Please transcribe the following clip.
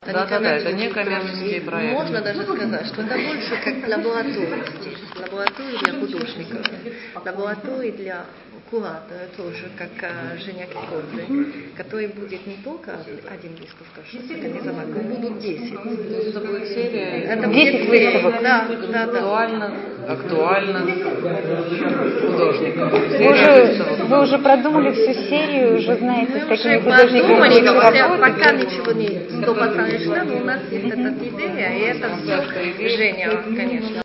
Да, это не коммерческий проект. Можно даже сказать, что это больше как лаборатория. Лаборатория для художников, лаборатория для куратора тоже, как Женя Кикоты, который будет не только один выставка организовать, но будут 10. Это будет серия. Это 10 выставок. Да. Актуально художников. Вы уже продумали всю серию, уже знаете, с какими художниками мы будете работать. работать. Пока ничего не 100% решено, но у нас есть эта идея, и это все Женя, конечно.